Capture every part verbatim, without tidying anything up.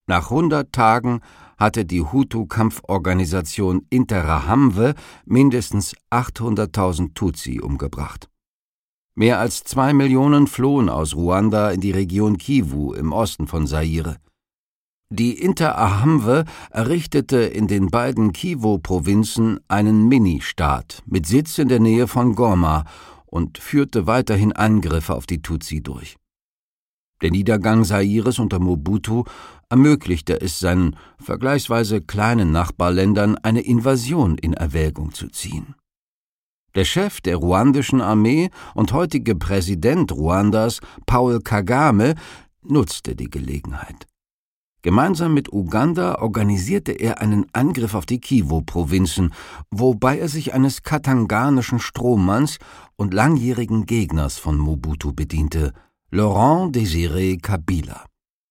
Nach hundert Tagen hatte die Hutu-Kampforganisation Interahamwe mindestens achthunderttausend Tutsi umgebracht. Mehr als zwei Millionen flohen aus Ruanda in die Region Kivu im Osten von Zaire. Die Interahamwe errichtete in den beiden Kivu-Provinzen einen Mini-Staat mit Sitz in der Nähe von Goma und führte weiterhin Angriffe auf die Tutsi durch. Der Niedergang Zaires unter Mobutu ermöglichte es seinen vergleichsweise kleinen Nachbarländern, eine Invasion in Erwägung zu ziehen. Der Chef der ruandischen Armee und heutige Präsident Ruandas, Paul Kagame, nutzte die Gelegenheit. Gemeinsam mit Uganda organisierte er einen Angriff auf die Kivu-Provinzen, wobei er sich eines katanganischen Strohmanns und langjährigen Gegners von Mobutu bediente, Laurent Désiré Kabila.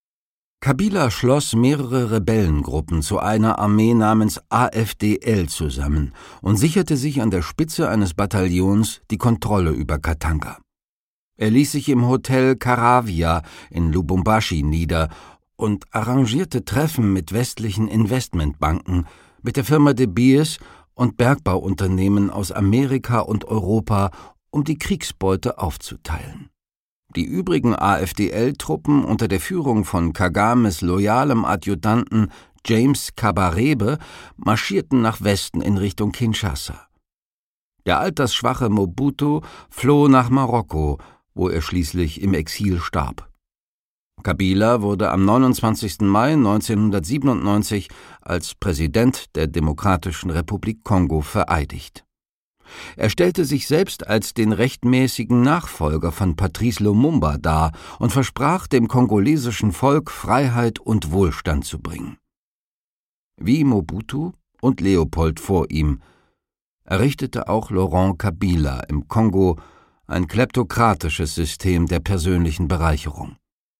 Kabila schloss mehrere Rebellengruppen zu einer Armee namens A F D L zusammen und sicherte sich an der Spitze eines Bataillons die Kontrolle über Katanga. Er ließ sich im Hotel Karavia in Lubumbashi nieder und arrangierte Treffen mit westlichen Investmentbanken, mit der Firma De Beers und Bergbauunternehmen aus Amerika und Europa, um die Kriegsbeute aufzuteilen. Die übrigen A F D L-Truppen unter der Führung von Kagames loyalem Adjutanten James Kabarebe marschierten nach Westen in Richtung Kinshasa. Der altersschwache Mobutu floh nach Marokko, wo er schließlich im Exil starb. Kabila wurde am neunundzwanzigsten Mai neunzehnhundertsiebenundneunzig als Präsident der Demokratischen Republik Kongo vereidigt. Er stellte sich selbst als den rechtmäßigen Nachfolger von Patrice Lumumba dar und versprach dem kongolesischen Volk Freiheit und Wohlstand zu bringen. Wie Mobutu und Leopold vor ihm errichtete auch Laurent Kabila im Kongo ein kleptokratisches System der persönlichen Bereicherung.